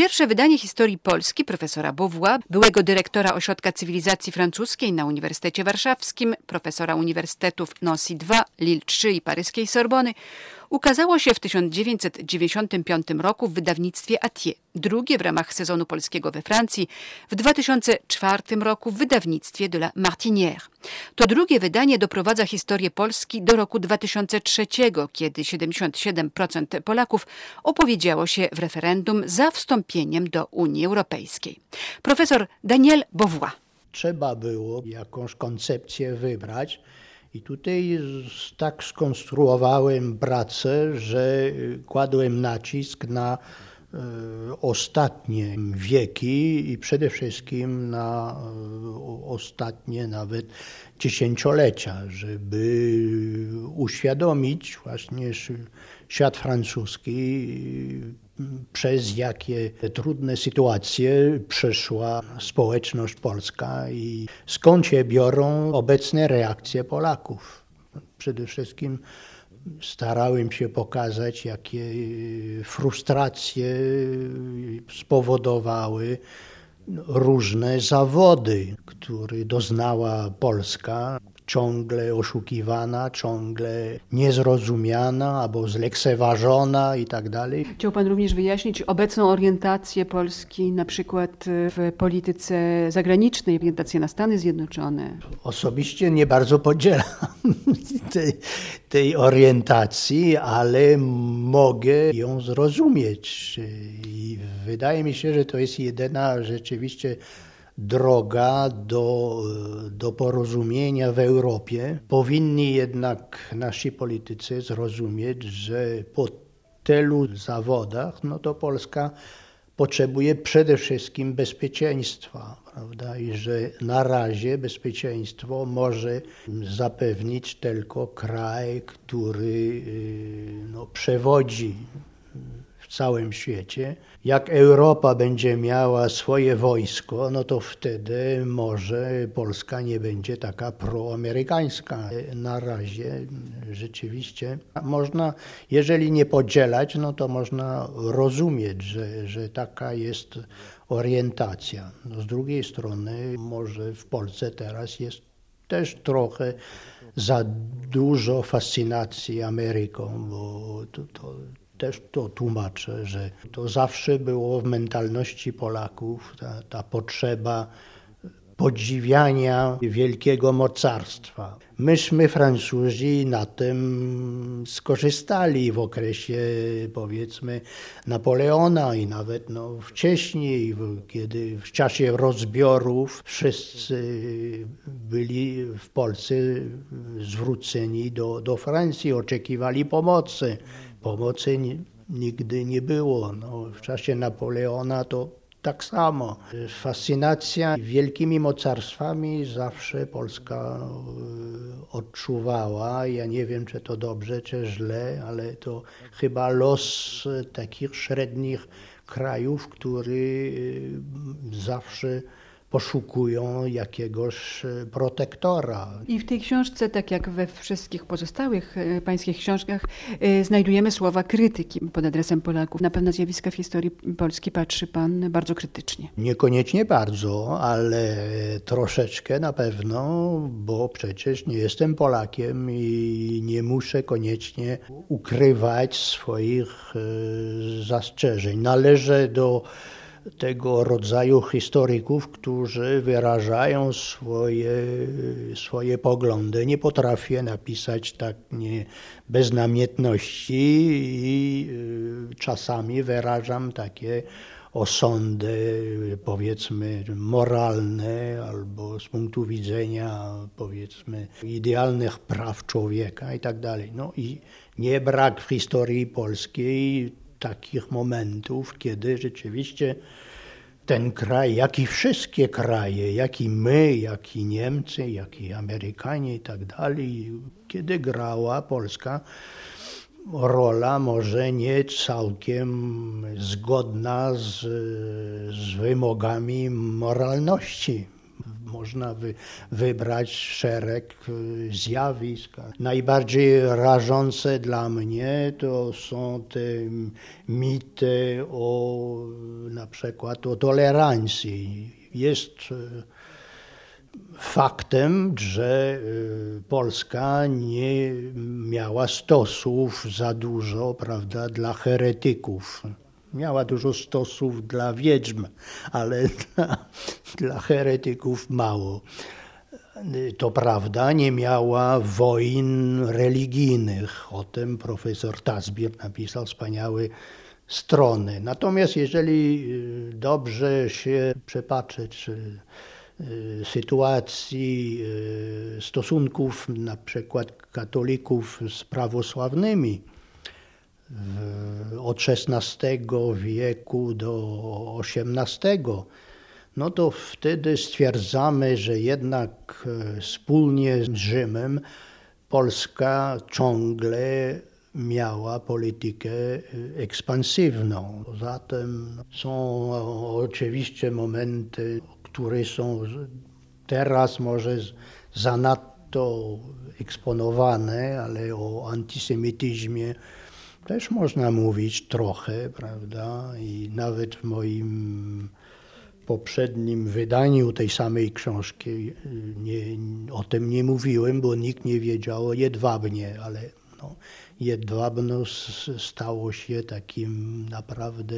Pierwsze wydanie historii Polski profesora Beauvois, byłego dyrektora Ośrodka Cywilizacji Francuskiej na Uniwersytecie Warszawskim, profesora Uniwersytetów Nancy II, Lille III i paryskiej Sorbony, ukazało się w 1995 roku w wydawnictwie Atier, drugie w ramach sezonu polskiego we Francji, w 2004 roku w wydawnictwie de la Martinière. To drugie wydanie doprowadza historię Polski do roku 2003, kiedy 77% Polaków opowiedziało się w referendum za wstąpieniem do Unii Europejskiej. Profesor Daniel Beauvois. Trzeba było jakąś koncepcję wybrać. I tutaj tak skonstruowałem pracę, że kładłem nacisk na ostatnie wieki i przede wszystkim na ostatnie nawet dziesięciolecia, żeby uświadomić właśnie świat francuski, przez jakie trudne sytuacje przeszła społeczność polska i skąd się biorą obecne reakcje Polaków. Przede wszystkim starałem się pokazać, jakie frustracje spowodowały różne zawody, których doznała Polska. Ciągle oszukiwana, ciągle niezrozumiana albo zlekceważona i tak dalej. Chciał pan również wyjaśnić obecną orientację Polski na przykład w polityce zagranicznej, orientację na Stany Zjednoczone. Osobiście nie bardzo podzielam tej orientacji, ale mogę ją zrozumieć. I wydaje mi się, że to jest jedyna rzeczywiście droga do porozumienia w Europie. Powinni jednak nasi politycy zrozumieć, że po tylu zawodach, no to Polska potrzebuje przede wszystkim bezpieczeństwa, prawda? I że na razie bezpieczeństwo może zapewnić tylko kraj, który przewodzi w całym świecie. Jak Europa będzie miała swoje wojsko, no to wtedy może Polska nie będzie taka proamerykańska. Na razie rzeczywiście można, jeżeli nie podzielać, no to można rozumieć, że taka jest orientacja. No z drugiej strony może w Polsce teraz jest też trochę za dużo fascynacji Ameryką, bo też to tłumaczę, że to zawsze było w mentalności Polaków, ta potrzeba podziwiania wielkiego mocarstwa. Myśmy, Francuzi, na tym skorzystali w okresie, powiedzmy, Napoleona i nawet wcześniej, kiedy w czasie rozbiorów wszyscy byli w Polsce zwróceni do Francji, oczekiwali pomocy. Pomocy nigdy nie było. W czasie Napoleona to tak samo. Fascynacja wielkimi mocarstwami zawsze Polska odczuwała. Ja nie wiem, czy to dobrze, czy źle, ale to chyba los takich średnich krajów, które zawsze poszukują jakiegoś protektora. I w tej książce, tak jak we wszystkich pozostałych pańskich książkach, znajdujemy słowa krytyki pod adresem Polaków. Na pewne zjawiska w historii Polski patrzy pan bardzo krytycznie. Niekoniecznie bardzo, ale troszeczkę na pewno, bo przecież nie jestem Polakiem i nie muszę koniecznie ukrywać swoich zastrzeżeń. Należę do tego rodzaju historyków, którzy wyrażają swoje poglądy. Nie potrafię napisać tak bez namiętności i czasami wyrażam takie osądy, powiedzmy, moralne albo z punktu widzenia, powiedzmy, idealnych praw człowieka i tak dalej. I nie brak w historii polskiej takich momentów, kiedy rzeczywiście ten kraj, jak i wszystkie kraje, jak i my, jak i Niemcy, jak i Amerykanie i tak dalej, kiedy grała Polska rola może nie całkiem zgodna z wymogami moralności. można wybrać szereg zjawisk. Najbardziej rażące dla mnie to są te mity na przykład o tolerancji. Jest faktem, że Polska nie miała stosów za dużo, prawda, dla heretyków. Miała dużo stosów dla wiedźm, ale dla heretyków mało. To prawda, nie miała wojen religijnych. O tym profesor Tasbir napisał wspaniałe strony. Natomiast jeżeli dobrze się przypatrzeć sytuacji stosunków na przykład katolików z prawosławnymi od XVI wieku do XVIII, no to wtedy stwierdzamy, że jednak wspólnie z Rzymem Polska ciągle miała politykę ekspansywną. Zatem są oczywiście momenty, które są teraz może zanadto eksponowane, ale o antysemityzmie też można mówić trochę, prawda? I nawet w moim poprzednim wydaniu tej samej książki o tym nie mówiłem, bo nikt nie wiedział o Jedwabnie, ale Jedwabno stało się takim naprawdę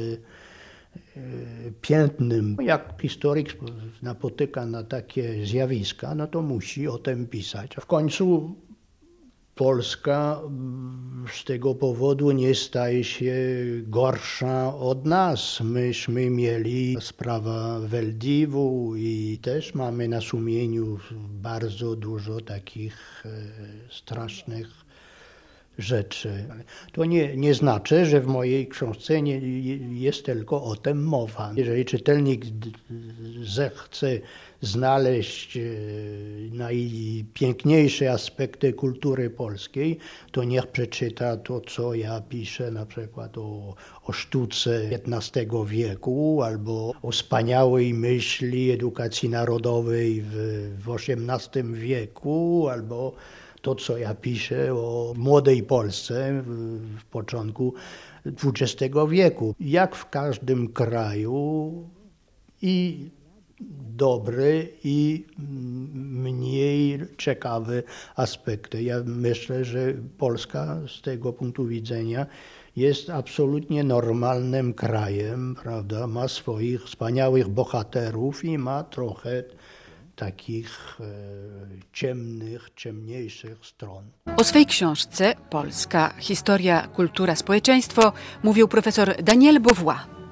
pięknym. Jak historyk napotyka na takie zjawiska, no to musi o tym pisać. W końcu Polska z tego powodu nie staje się gorsza od nas. Myśmy mieli sprawę Weldiwu i też mamy na sumieniu bardzo dużo takich strasznych rzeczy. To nie znaczy, że w mojej książce nie jest tylko o tym mowa. Jeżeli czytelnik zechce znaleźć najpiękniejsze aspekty kultury polskiej, to niech przeczyta to, co ja piszę na przykład o sztuce XV wieku albo o wspaniałej myśli edukacji narodowej w XVIII wieku albo to, co ja piszę o młodej Polsce w początku XX wieku. Jak w każdym kraju i dobre i mniej ciekawe aspekty. Ja myślę, że Polska z tego punktu widzenia jest absolutnie normalnym krajem, prawda? Ma swoich wspaniałych bohaterów i ma trochę takich ciemniejszych stron. O swej książce Polska, historia, kultura, społeczeństwo mówił profesor Daniel Beauvois.